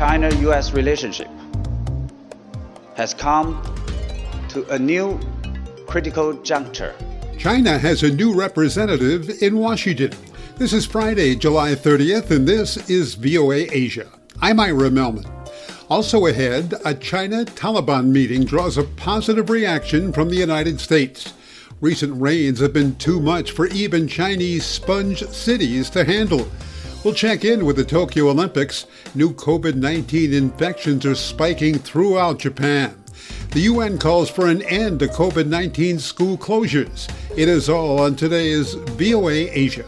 China-US relationship has come to a new critical juncture. China has a new representative in Washington. This is Friday, July 30th, and this is VOA Asia. I'm Ira Melman. Also ahead, a China-Taliban meeting draws a positive reaction from the United States. Recent rains have been too much for even Chinese sponge cities to handle. We'll check in with the Tokyo Olympics. New COVID-19 infections are spiking throughout Japan. The UN calls for an end to COVID-19 school closures. It is all on today's VOA Asia.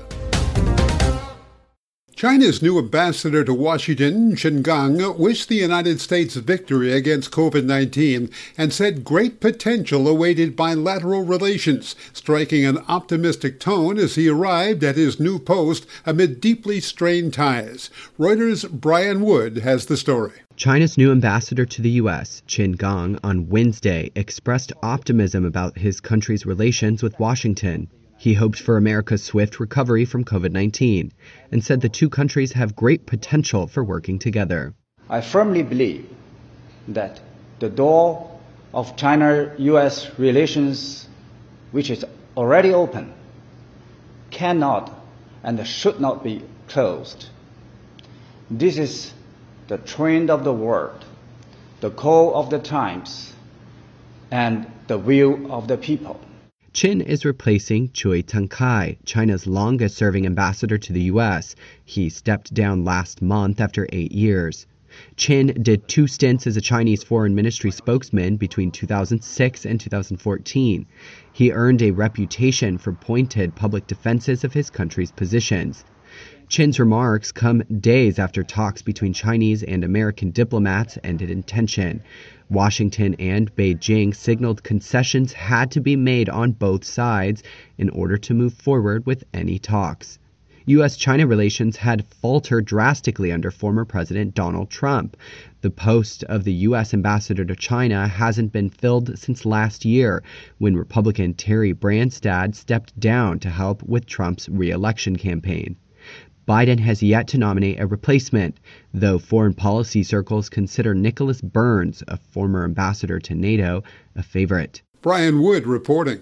China's new ambassador to Washington, Qin Gang, wished the United States victory against COVID-19 and said great potential awaited bilateral relations, striking an optimistic tone as he arrived at his new post amid deeply strained ties. Reuters' Brian Wood has the story. China's new ambassador to the U.S., Qin Gang, on Wednesday expressed optimism about his country's relations with Washington. He hoped for America's swift recovery from COVID-19 and said the two countries have great potential for working together. I firmly believe that the door of China-US relations, which is already open, cannot and should not be closed. This is the trend of the world, the call of the times, and the will of the people. Qin is replacing Cui Tengkai, China's longest-serving ambassador to the U.S. He stepped down last month after 8 years. Qin did 2 stints as a Chinese foreign ministry spokesman between 2006 and 2014. He earned a reputation for pointed public defenses of his country's positions. Qin's remarks come days after talks between Chinese and American diplomats ended in tension. Washington and Beijing signaled concessions had to be made on both sides in order to move forward with any talks. U.S.-China relations had faltered drastically under former President Donald Trump. The post of the U.S. ambassador to China hasn't been filled since last year, when Republican Terry Branstad stepped down to help with Trump's re-election campaign. Biden has yet to nominate a replacement, though foreign policy circles consider Nicholas Burns, a former ambassador to NATO, a favorite. Brian Wood reporting.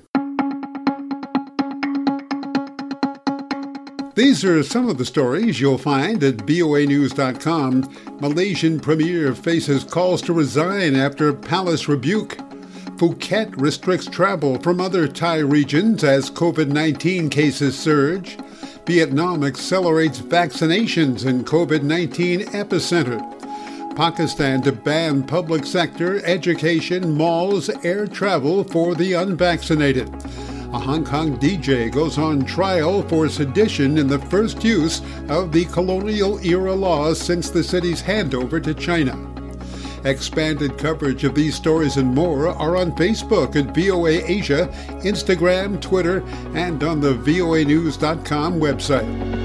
These are some of the stories you'll find at voanews.com. Malaysian premier faces calls to resign after palace rebuke. Phuket restricts travel from other Thai regions as COVID-19 cases surge. Vietnam accelerates vaccinations in COVID-19 epicenter. Pakistan to ban public sector, education, malls, air travel for the unvaccinated. A Hong Kong DJ goes on trial for sedition in the first use of the colonial-era laws since the city's handover to China. Expanded coverage of these stories and more are on Facebook at VOA Asia, Instagram, Twitter, and on the voanews.com website.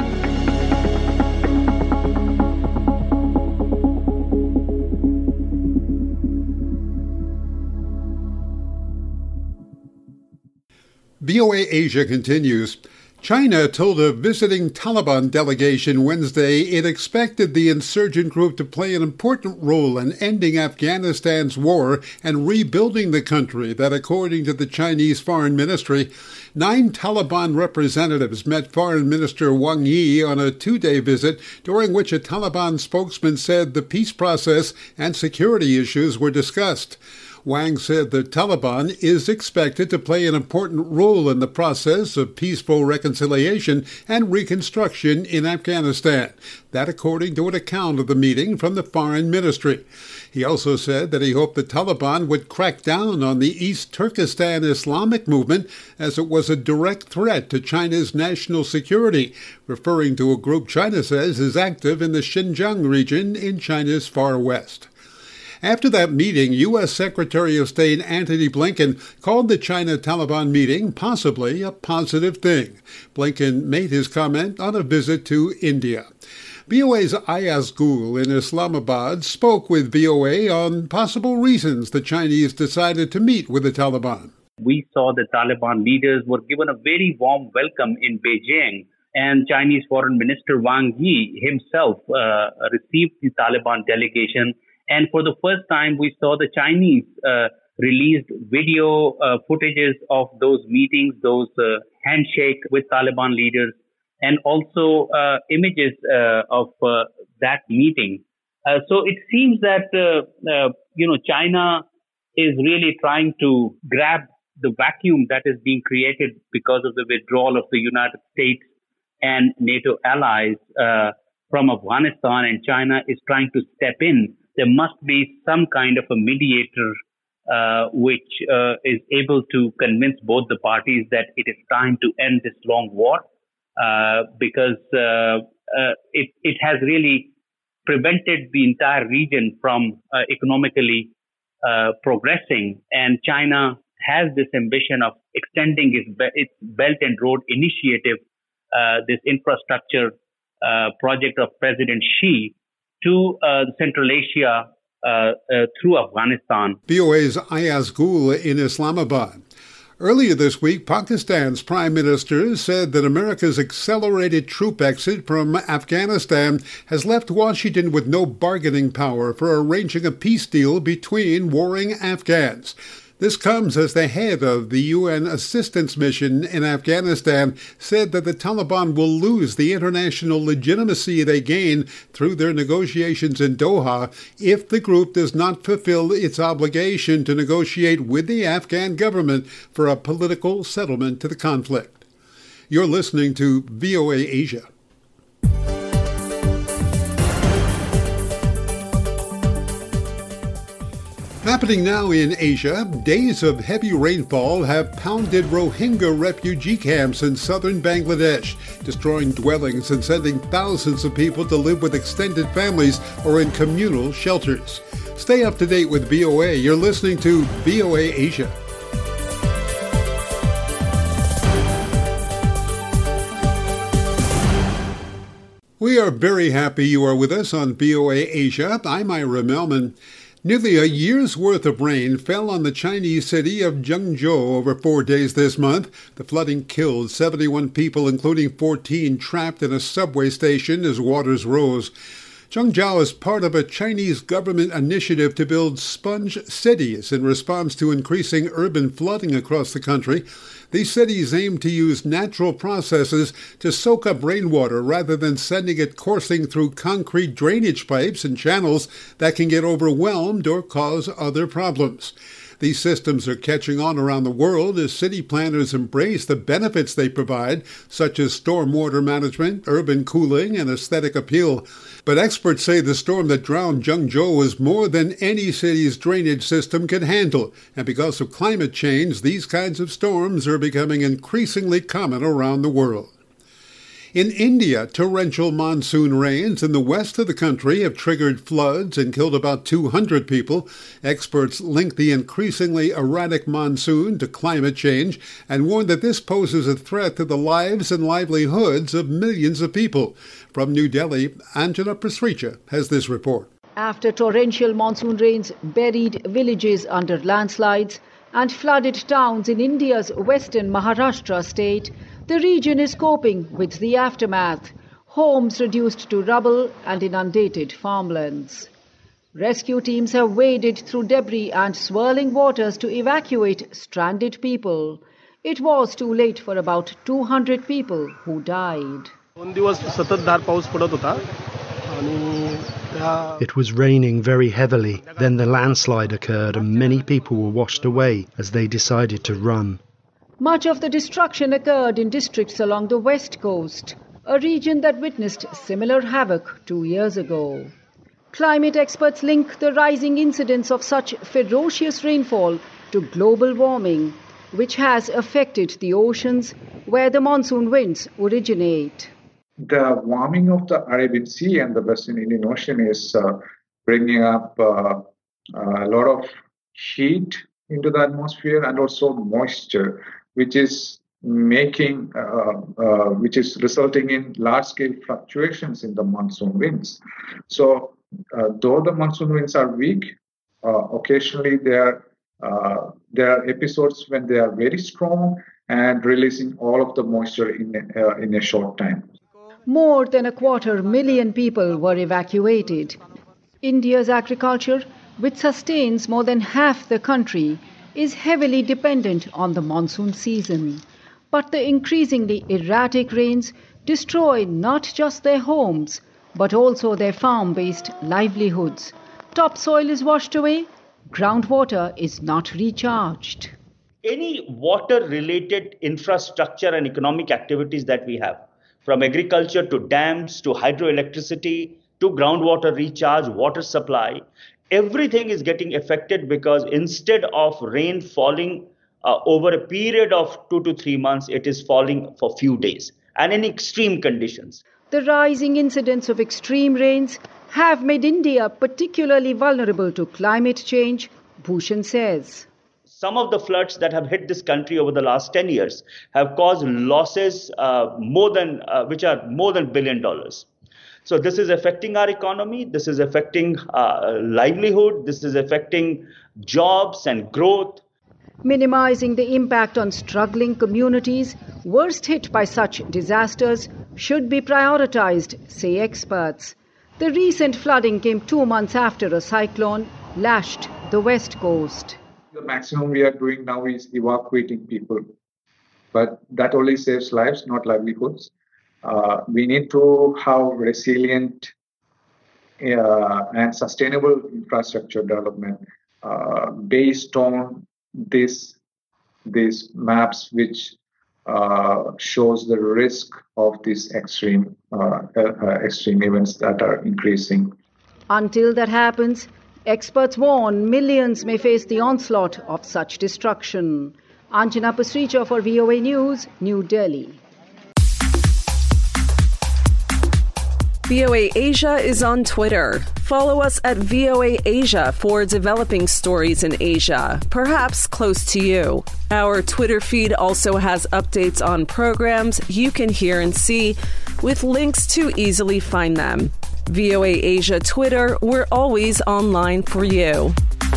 VOA Asia continues. China told a visiting Taliban delegation Wednesday it expected the insurgent group to play an important role in ending Afghanistan's war and rebuilding the country that, according to the Chinese Foreign Ministry, 9 Taliban representatives met Foreign Minister Wang Yi on a 2-day visit, during which a Taliban spokesman said the peace process and security issues were discussed. Wang said the Taliban is expected to play an important role in the process of peaceful reconciliation and reconstruction in Afghanistan. That according to an account of the meeting from the Foreign Ministry. He also said that he hoped the Taliban would crack down on the East Turkestan Islamic movement as it was a direct threat to China's national security, referring to a group China says is active in the Xinjiang region in China's far west. After that meeting, U.S. Secretary of State Antony Blinken called the China-Taliban meeting possibly a positive thing. Blinken made his comment on a visit to India. VOA's Ayaz Gul in Islamabad spoke with VOA on possible reasons the Chinese decided to meet with the Taliban. We saw the Taliban leaders were given a very warm welcome in Beijing, and Chinese Foreign Minister Wang Yi himself received the Taliban delegation. And for the first time, we saw the Chinese released video footages of those meetings, those handshake with Taliban leaders, and also images of that meeting. So it seems that China is really trying to grab the vacuum that is being created because of the withdrawal of the United States and NATO allies from Afghanistan, and China is trying to step in. There must be some kind of a mediator which is able to convince both the parties that it is time to end this long war, because it has really prevented the entire region from economically progressing, and China has this ambition of extending its Belt and Road Initiative, this infrastructure project of President Xi, to Central Asia through Afghanistan. VOA's Ayaz Gul in Islamabad. Earlier this week, Pakistan's Prime Minister said that America's accelerated troop exit from Afghanistan has left Washington with no bargaining power for arranging a peace deal between warring Afghans. This comes as the head of the UN assistance mission in Afghanistan said that the Taliban will lose the international legitimacy they gain through their negotiations in Doha if the group does not fulfill its obligation to negotiate with the Afghan government for a political settlement to the conflict. You're listening to VOA Asia. Happening now in Asia, days of heavy rainfall have pounded Rohingya refugee camps in southern Bangladesh, destroying dwellings and sending thousands of people to live with extended families or in communal shelters. Stay up to date with VOA. You're listening to VOA Asia. We are very happy you are with us on VOA Asia. I'm Ira Melman. Nearly a year's worth of rain fell on the Chinese city of Zhengzhou over 4 days this month. The flooding killed 71 people, including 14 trapped in a subway station as waters rose. Zhengzhou is part of a Chinese government initiative to build sponge cities in response to increasing urban flooding across the country. These cities aim to use natural processes to soak up rainwater rather than sending it coursing through concrete drainage pipes and channels that can get overwhelmed or cause other problems. These systems are catching on around the world as city planners embrace the benefits they provide, such as stormwater management, urban cooling, and aesthetic appeal. But experts say the storm that drowned Zhengzhou was more than any city's drainage system can handle. And because of climate change, these kinds of storms are becoming increasingly common around the world. In India, torrential monsoon rains in the west of the country have triggered floods and killed about 200 people. Experts link the increasingly erratic monsoon to climate change and warn that this poses a threat to the lives and livelihoods of millions of people. From New Delhi, Anjana Pasricha has this report. After torrential monsoon rains buried villages under landslides and flooded towns in India's western Maharashtra state, the region is coping with the aftermath. Homes reduced to rubble and inundated farmlands. Rescue teams have waded through debris and swirling waters to evacuate stranded people. It was too late for about 200 people who died. It was raining very heavily. Then the landslide occurred and many people were washed away as they decided to run. Much of the destruction occurred in districts along the west coast, a region that witnessed similar havoc 2 years ago. Climate experts link the rising incidence of such ferocious rainfall to global warming, which has affected the oceans where the monsoon winds originate. The warming of the Arabian Sea and the Western Indian Ocean is bringing up a lot of heat into the atmosphere and also moisture, which is resulting in large-scale fluctuations in the monsoon winds. So, though the monsoon winds are weak, occasionally there are episodes when they are very strong, and releasing all of the moisture in a short time. More than 250,000 people were evacuated. India's agriculture, which sustains more than half the country, is heavily dependent on the monsoon season. But the increasingly erratic rains destroy not just their homes, but also their farm-based livelihoods. Topsoil is washed away, groundwater is not recharged. Any water-related infrastructure and economic activities that we have, from agriculture to dams to hydroelectricity to groundwater recharge, water supply, everything is getting affected because instead of rain falling over a period of 2 to 3 months, it is falling for few days and in extreme conditions. The rising incidence of extreme rains have made India particularly vulnerable to climate change, Bhushan says. Some of the floods that have hit this country over the last 10 years have caused losses which are more than $1 billion. So this is affecting our economy, this is affecting livelihood, this is affecting jobs and growth. Minimizing the impact on struggling communities worst hit by such disasters should be prioritized, say experts. The recent flooding came 2 months after a cyclone lashed the west coast. The maximum we are doing now is evacuating people, but that only saves lives, not livelihoods. We need to have resilient and sustainable infrastructure development based on these maps, which shows the risk of these extreme events that are increasing. Until that happens, experts warn millions may face the onslaught of such destruction. Anjana Pasricha for VOA News, New Delhi. VOA Asia is on Twitter. Follow us at VOA Asia for developing stories in Asia, perhaps close to you. Our Twitter feed also has updates on programs you can hear and see, with links to easily find them. VOA Asia Twitter, we're always online for you.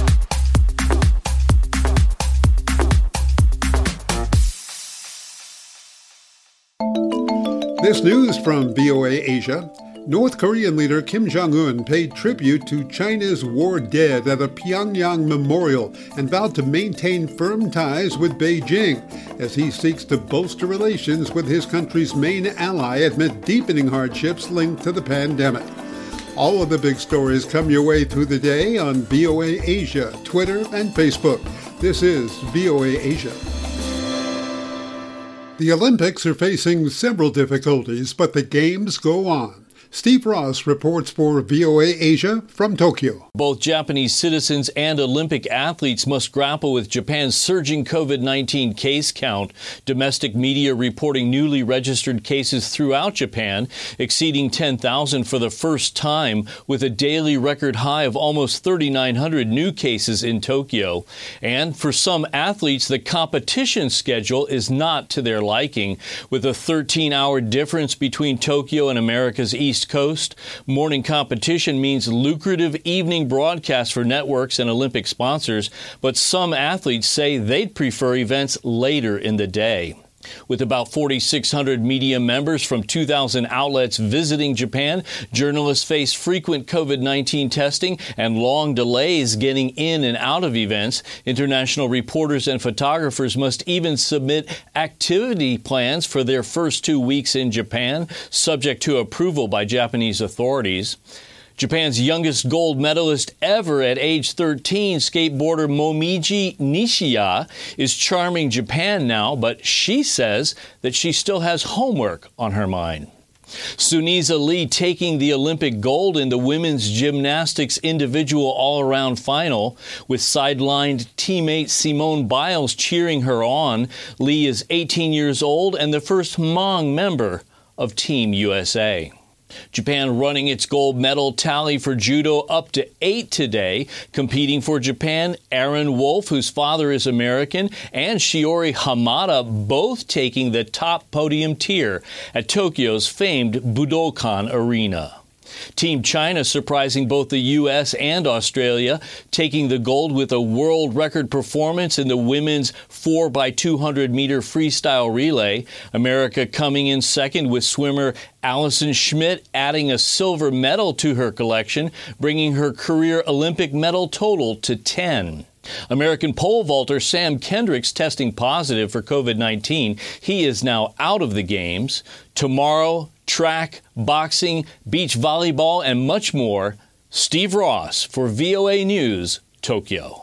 This news from VOA Asia. North Korean leader Kim Jong-un paid tribute to China's war dead at a Pyongyang memorial and vowed to maintain firm ties with Beijing as he seeks to bolster relations with his country's main ally amid deepening hardships linked to the pandemic. All of the big stories come your way through the day on VOA Asia, Twitter, and Facebook. This is VOA Asia. The Olympics are facing several difficulties, but the games go on. Steve Ross reports for VOA Asia from Tokyo. Both Japanese citizens and Olympic athletes must grapple with Japan's surging COVID-19 case count. Domestic media reporting newly registered cases throughout Japan, exceeding 10,000 for the first time, with a daily record high of almost 3,900 new cases in Tokyo. And for some athletes, the competition schedule is not to their liking, with a 13-hour difference between Tokyo and America's East Coast. Morning competition means lucrative evening broadcasts for networks and Olympic sponsors, but some athletes say they'd prefer events later in the day. With about 4,600 media members from 2,000 outlets visiting Japan, journalists face frequent COVID-19 testing and long delays getting in and out of events. International reporters and photographers must even submit activity plans for their first 2 weeks in Japan, subject to approval by Japanese authorities. Japan's youngest gold medalist ever at age 13, skateboarder Momiji Nishiya, is charming Japan now, but she says that she still has homework on her mind. Sunisa Lee taking the Olympic gold in the women's gymnastics individual all-around final. With sidelined teammate Simone Biles cheering her on, Lee is 18 years old and the first Hmong member of Team USA. Japan running its gold medal tally for judo up to 8 today. Competing for Japan, Aaron Wolf, whose father is American, and Shiori Hamada, both taking the top podium tier at Tokyo's famed Budokan Arena. Team China surprising both the U.S. and Australia, taking the gold with a world record performance in the women's 4x200-meter freestyle relay. America coming in second with swimmer Allison Schmidt adding a silver medal to her collection, bringing her career Olympic medal total to 10. American pole vaulter Sam Kendricks testing positive for COVID-19. He is now out of the games. Tomorrow, track, boxing, beach volleyball, and much more. Steve Ross for VOA News, Tokyo.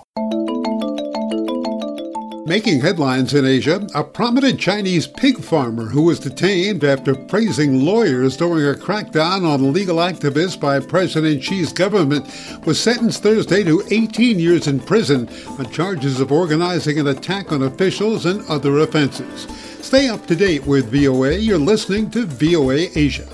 Making headlines in Asia, a prominent Chinese pig farmer who was detained after praising lawyers during a crackdown on legal activists by President Xi's government was sentenced Thursday to 18 years in prison on charges of organizing an attack on officials and other offenses. Stay up to date with VOA. You're listening to VOA Asia.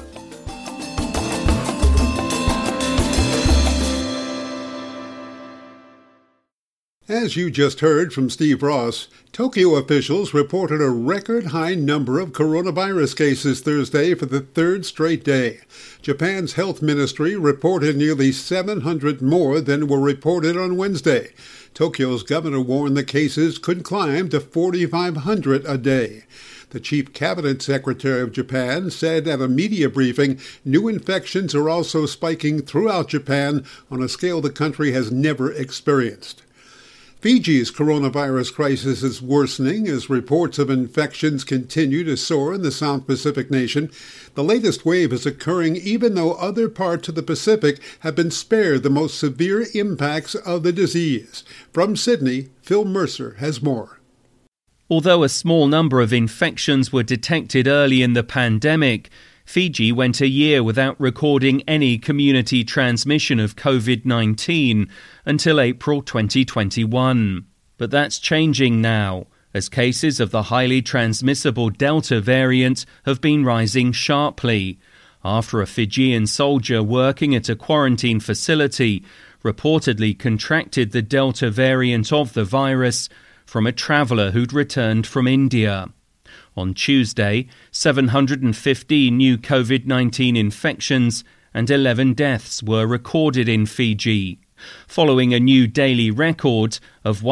As you just heard from Steve Ross, Tokyo officials reported a record high number of coronavirus cases Thursday for the third straight day. Japan's health ministry reported nearly 700 more than were reported on Wednesday. Tokyo's governor warned the cases could climb to 4,500 a day. The chief cabinet secretary of Japan said at a media briefing new infections are also spiking throughout Japan on a scale the country has never experienced. Fiji's coronavirus crisis is worsening as reports of infections continue to soar in the South Pacific nation. The latest wave is occurring even though other parts of the Pacific have been spared the most severe impacts of the disease. From Sydney, Phil Mercer has more. Although a small number of infections were detected early in the pandemic, Fiji went a year without recording any community transmission of COVID-19 until April 2021. But that's changing now, as cases of the highly transmissible Delta variant have been rising sharply, after a Fijian soldier working at a quarantine facility reportedly contracted the Delta variant of the virus from a traveller who'd returned from India. On Tuesday, 715 new COVID-19 infections and 11 deaths were recorded in Fiji, following a new daily record of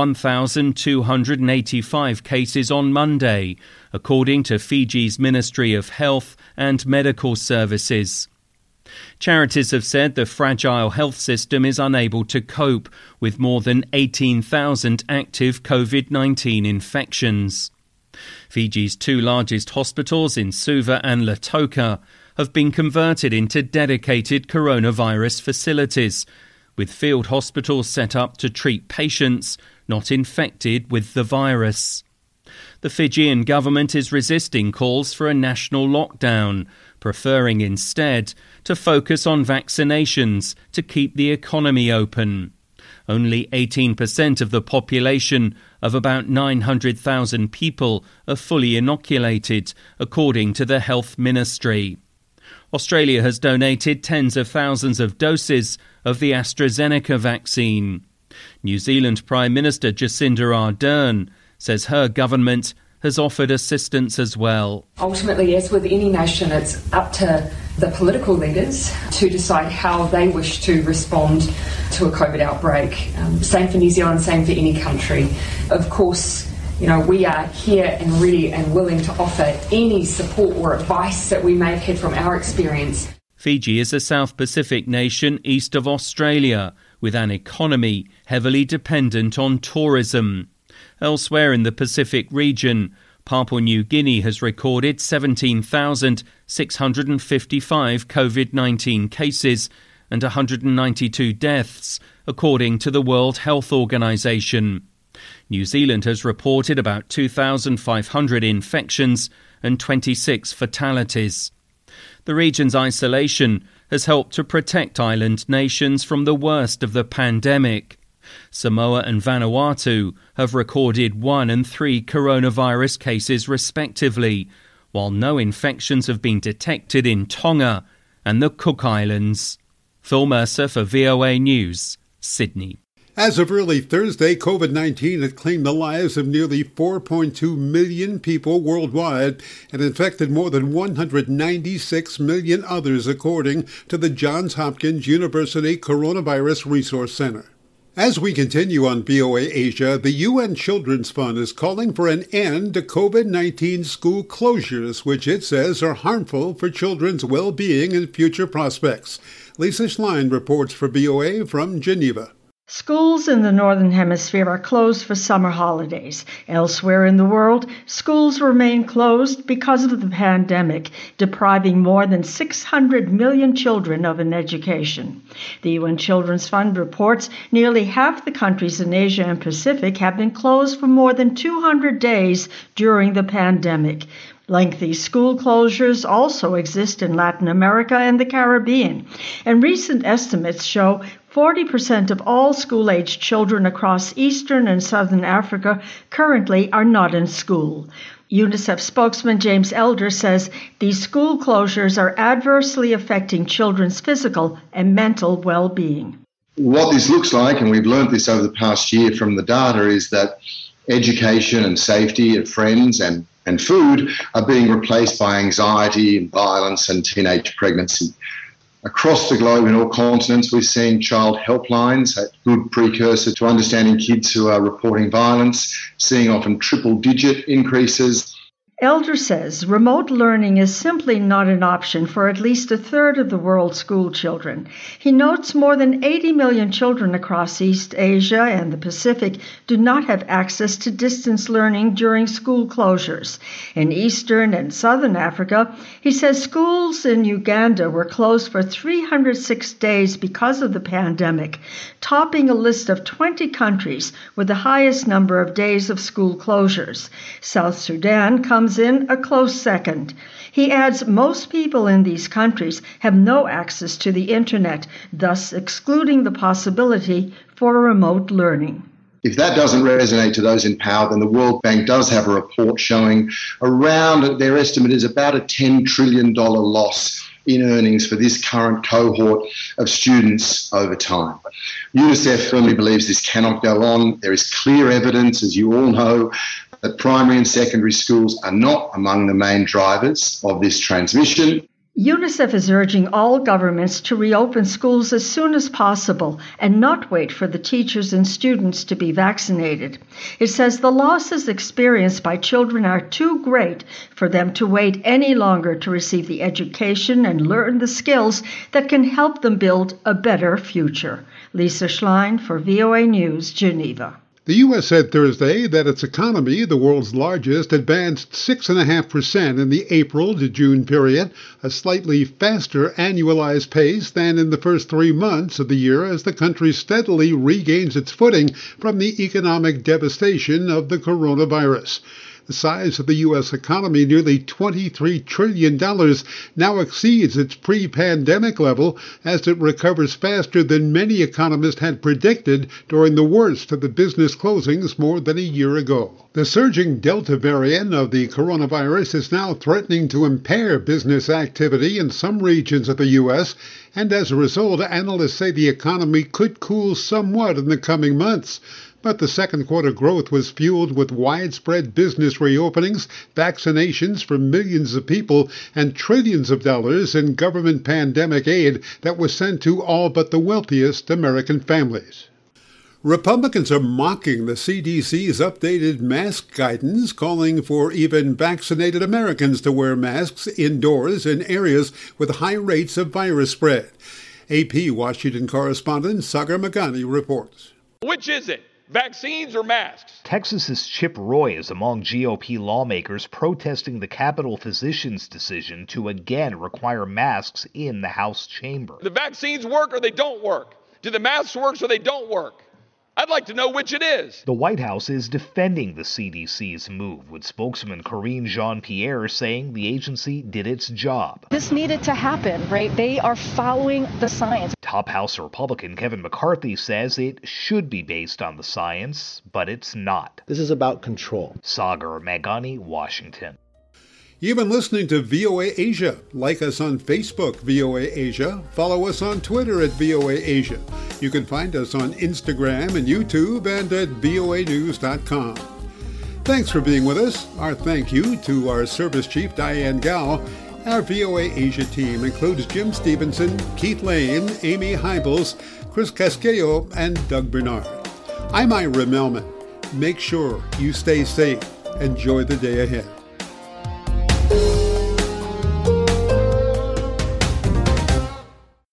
1,285 cases on Monday, according to Fiji's Ministry of Health and Medical Services. Charities have said the fragile health system is unable to cope with more than 18,000 active COVID-19 infections. Fiji's two largest hospitals in Suva and Lautoka have been converted into dedicated coronavirus facilities, with field hospitals set up to treat patients not infected with the virus. The Fijian government is resisting calls for a national lockdown, preferring instead to focus on vaccinations to keep the economy open. Only 18% of the population of about 900,000 people are fully inoculated, according to the Health Ministry. Australia has donated tens of thousands of doses of the AstraZeneca vaccine. New Zealand Prime Minister Jacinda Ardern says her government has offered assistance as well. Ultimately, as with any nation, it's up to the political leaders to decide how they wish to respond to a COVID outbreak. Same for New Zealand, same for any country. Of course, we are here and ready and willing to offer any support or advice that we may have had from our experience. Fiji is a South Pacific nation east of Australia, with an economy heavily dependent on tourism. Elsewhere in the Pacific region, Papua New Guinea has recorded 17,655 COVID-19 cases and 192 deaths, according to the World Health Organization. New Zealand has reported about 2,500 infections and 26 fatalities. The region's isolation has helped to protect island nations from the worst of the pandemic. Samoa and Vanuatu have recorded 1 and 3 coronavirus cases respectively, while no infections have been detected in Tonga and the Cook Islands. Phil Mercer for VOA News, Sydney. As of early Thursday, COVID-19 had claimed the lives of nearly 4.2 million people worldwide and infected more than 196 million others, according to the Johns Hopkins University Coronavirus Resource Center. As we continue on VOA Asia, the UN Children's Fund is calling for an end to COVID-19 school closures, which it says are harmful for children's well-being and future prospects. Lisa Schlein reports for VOA from Geneva. Schools in the Northern Hemisphere are closed for summer holidays. Elsewhere in the world, schools remain closed because of the pandemic, depriving more than 600 million children of an education. The UN Children's Fund reports nearly half the countries in Asia and Pacific have been closed for more than 200 days during the pandemic. Lengthy school closures also exist in Latin America and the Caribbean, and recent estimates show 40% of all school-aged children across Eastern and Southern Africa currently are not in school. UNICEF spokesman James Elder says these school closures are adversely affecting children's physical and mental well-being. What this looks like, and we've learned this over the past year from the data, is that education and safety of friends and food are being replaced by anxiety and violence and teenage pregnancy. Across the globe in all continents, we're seeing child helplines, a good precursor to understanding kids who are reporting violence, seeing often triple-digit increases. Elder says remote learning is simply not an option for at least a third of the world's school children. He notes more than 80 million children across East Asia and the Pacific do not have access to distance learning during school closures. In Eastern and Southern Africa, he says schools in Uganda were closed for 306 days because of the pandemic, topping a list of 20 countries with the highest number of days of school closures. South Sudan comes in a close second. He adds most people in these countries have no access to the internet, thus excluding the possibility for remote learning. If that doesn't resonate to those in power, then the World Bank does have a report showing around, their estimate is about a $10 trillion loss in earnings for this current cohort of students over time. UNICEF firmly believes this cannot go on. There is clear evidence, as you all know, that primary and secondary schools are not among the main drivers of this transmission. UNICEF is urging all governments to reopen schools as soon as possible and not wait for the teachers and students to be vaccinated. It says the losses experienced by children are too great for them to wait any longer to receive the education and learn the skills that can help them build a better future. Lisa Schlein for VOA News, Geneva. The U.S. said Thursday that its economy, the world's largest, advanced 6.5% in the April to June period, a slightly faster annualized pace than in the first 3 months of the year as the country steadily regains its footing from the economic devastation of the coronavirus. The size of the U.S. economy, nearly $23 trillion, now exceeds its pre-pandemic level as it recovers faster than many economists had predicted during the worst of the business closings more than a year ago. The surging Delta variant of the coronavirus is now threatening to impair business activity in some regions of the U.S., and as a result, analysts say the economy could cool somewhat in the coming months. But the second quarter growth was fueled with widespread business reopenings, vaccinations for millions of people, and trillions of dollars in government pandemic aid that was sent to all but the wealthiest American families. Republicans are mocking the CDC's updated mask guidance, calling for even vaccinated Americans to wear masks indoors in areas with high rates of virus spread. AP Washington correspondent Sagar Meghani reports. Which is it? Vaccines or masks? Texas's Chip Roy is among GOP lawmakers protesting the Capitol physician's decision to again require masks in the House chamber. The vaccines work or they don't work? Do the masks work or they don't work? I'd like to know which it is. The White House is defending the CDC's move, with spokesman Karine Jean-Pierre saying the agency did its job. This needed to happen, right? They are following the science. Top House Republican Kevin McCarthy says it should be based on the science, but it's not. This is about control. Sagar Meghani, Washington. You've been listening to VOA Asia. Like us on Facebook, VOA Asia. Follow us on Twitter at VOA Asia. You can find us on Instagram and YouTube and at voanews.com. Thanks for being with us. Our thank you to our service chief, Diane Gao. Our VOA Asia team includes Jim Stevenson, Keith Lane, Amy Hybels, Chris Casquejo, and Doug Bernard. I'm Ira Melman. Make sure you stay safe. Enjoy the day ahead.